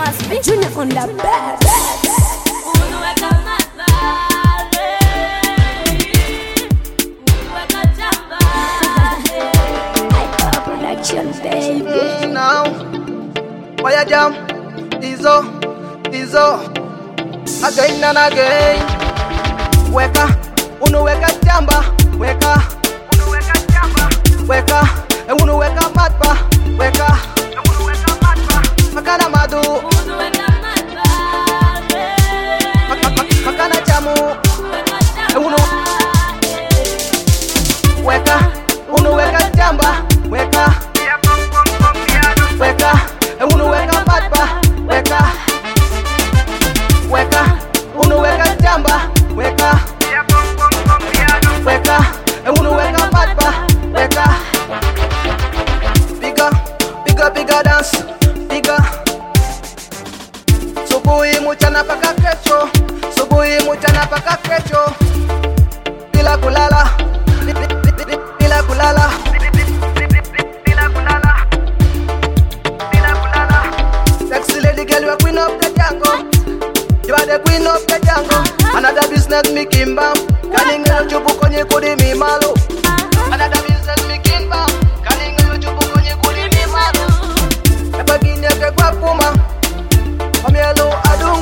must be Junior on the bed. Baby. Now, why you jam? Dizo, again and again. Weka, unu weka jamba. Weka, unu weka jamba. Weka, unu weka matba. Weka, unu weka matba. Makana madu. Unu weka matba. Makana jamu. Unu. Weka, unu weka jamba. Weka. Weka, unu weka matba. Weka, weka, unu weka jamba. Weka, weka, unu weka matba. Weka, bigger dance, bigger. Subuhi mchana paka kesho, subuhi mchana paka kesho. Bila kulala, bila kulala. Queen of the jungle, you are the queen of the jungle. Another business me kimba, kaninga chupu konye kudi mi malo. Another business me kimba, kaninga chupu konye kudi mi malo. Ebagini ake kwa puma, wamielu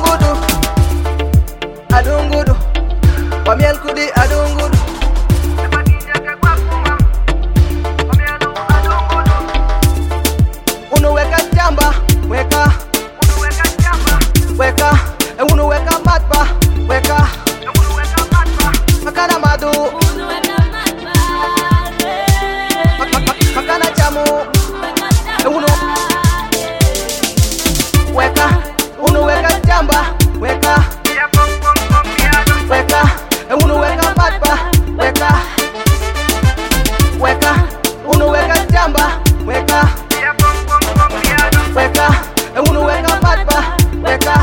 adungudu, wamiel kudi adungudu. Ebagini ake kwa puma, wamielu adungudu. Unu weka jamba, weka. Weka, unu weka matba. Weka, unu weka matba. Makana madu. Unu weka matba. Makana jamu. Unu. Weka, unu weka jamba. Weka, weka, unu weka matba. Weka, weka, unu weka jamba. Weka, weka, unu weka matba. Weka,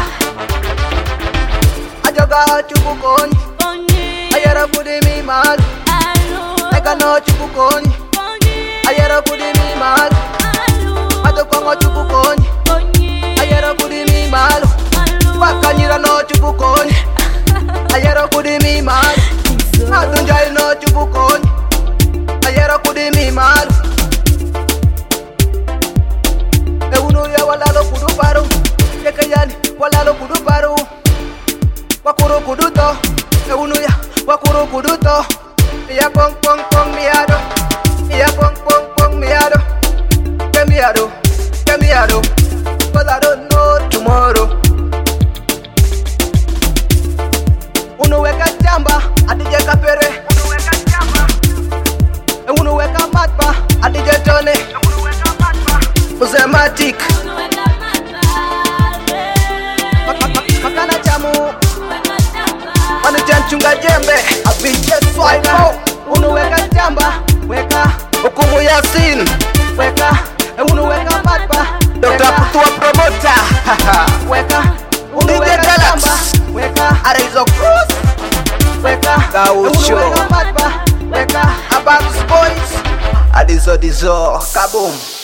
ajoga chubukoni, ayera kudi mi mal. Eka no chubukoni, ayera kudi mi mal. Ajokongo chubukoni, ayera kudi mi mal. Wakanyira no chubukoni, ayera kudi mi mal. Atunjai no chubukoni, ayera kudi mi mal. Eunu ya walalo kudu paru. Kayani walalo kudu paru, wakuru kudu to, eunuya wakuru kudu to, ya pong pong pong miado, ya pong pong pong miado, kemiado, 'cause I don't know tomorrow. Unu weka jamba, adije kapere, unu weka jamba, unu weka matba, adije tone, unu weka matba, Uzematic. Makana jamu, wanitia chunga jembe, abiche swipe. Unu weka jamba, weka, hukumu Yasin. Weka, unu weka matba. Dr. Putua promoter. Weka, unu weka jamba. Weka, Arizo Cruz. Weka, unu weka matba. Weka, Abams Boys. Adizo, kaboom.